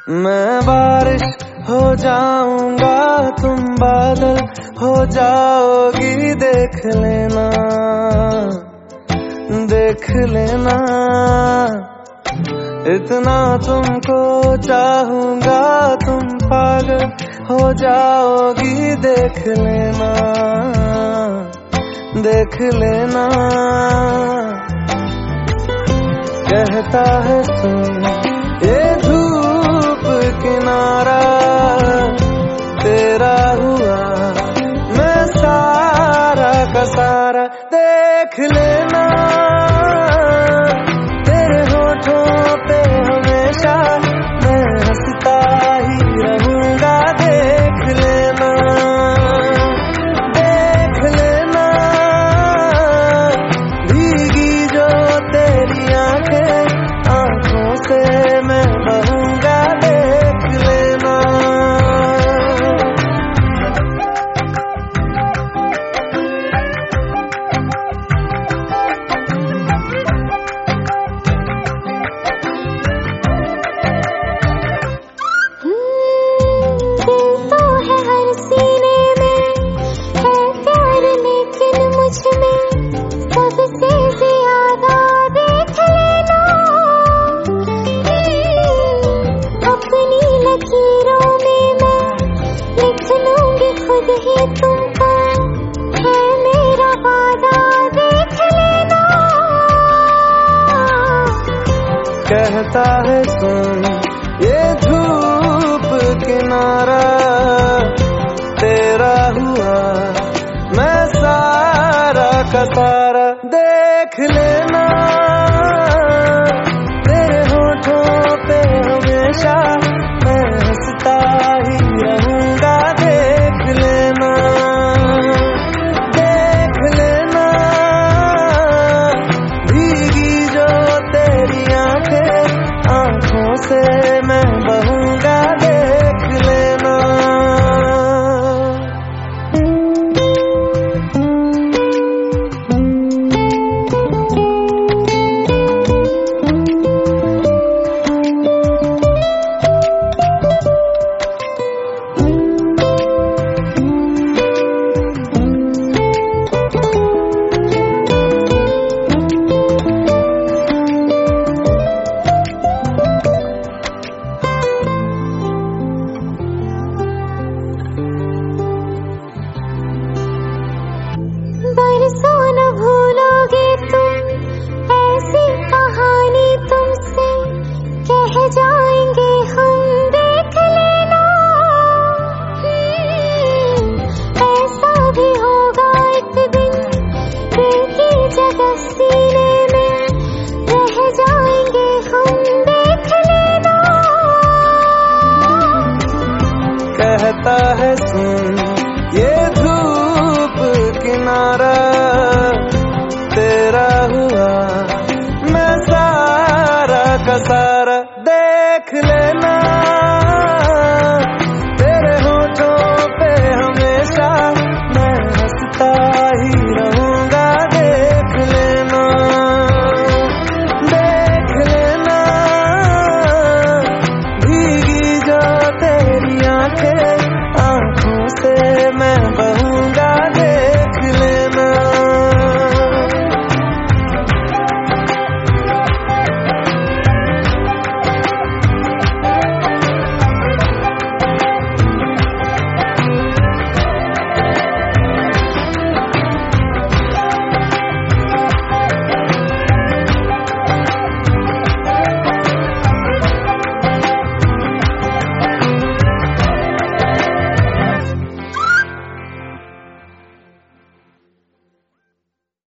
मैं बारिश हो जाऊंगा, तुम बादल हो जाओगी। देख लेना, देख लेना, इतना तुमको चाहूंगा, तुम पागल हो जाओगी। देख लेना, देख लेना, कहता है सुन ये धूप किनारा, तेरा हुआ मैं सारा का सारा। देख लेना, तेरे होठों पे हमेशा मैं हंसता ही रहूंगा। देख लेना, देख लेना, भीगी जो तेरी आंखें, आंखों से मैं बहूंगा। देख लेना, कहता है सुन ये धूप किनारा, तेरा हुआ मैं सारा का सारा। देख लेना, तेरे होठों पे हमेशा मैं हंसता ही रहूंगा। देख लेना, देख लेना, भीगी जो तेरी आंखें, आंखों से मैं बहूंगा। देख लेना, बरसों न भूलोगे तुम, ऐसी कहानी तुमसे कह जाएंगे हम। देख लेना, ऐसा भी होगा एक दिन, दिल की जगह सीने में रह जाएंगे हम। देख लेना, कहता है सुन ये धूप किनारा, तेरा हुआ मैं सारा का सारा। देख लेना,